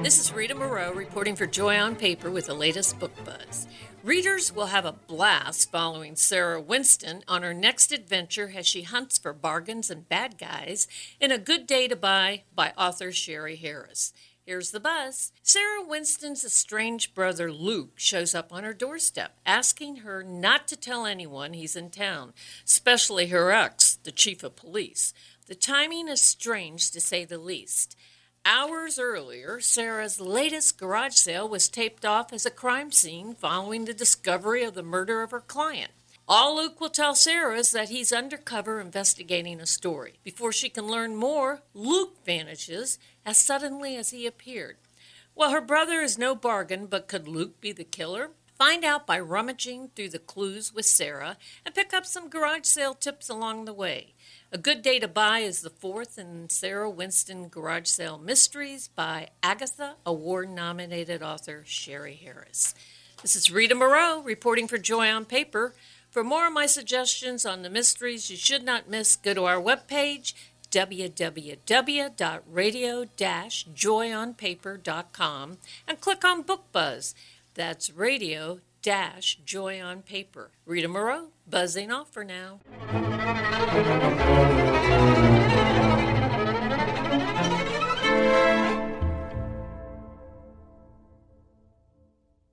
This is Rita Moreau reporting for Joy on Paper with the latest book buzz. Readers will have a blast following Sarah Winston on her next adventure as she hunts for bargains and bad guys in A Good Day to Buy by author Sherry Harris. Here's the buzz. Sarah Winston's estranged brother Luke shows up on her doorstep, asking her not to tell anyone he's in town, especially her ex, the chief of police. The timing is strange, to say the least. Hours earlier, Sarah's latest garage sale was taped off as a crime scene following the discovery of the murder of her client. All Luke will tell Sarah is that he's undercover investigating a story. Before she can learn more, Luke vanishes as suddenly as he appeared. Well, her brother is no bargain, but could Luke be the killer? Find out by rummaging through the clues with Sarah and pick up some garage sale tips along the way. A Good Day to Buy is the fourth in Sarah Winston Garage Sale Mysteries by Agatha Award-nominated author Sherry Harris. This is Rita Moreau reporting for Joy on Paper. For more of my suggestions on the mysteries you should not miss, go to our webpage, www.radio-joyonpaper.com, and click on Book Buzz. That's radio-joy on paper. Rita Moreau, buzzing off for now.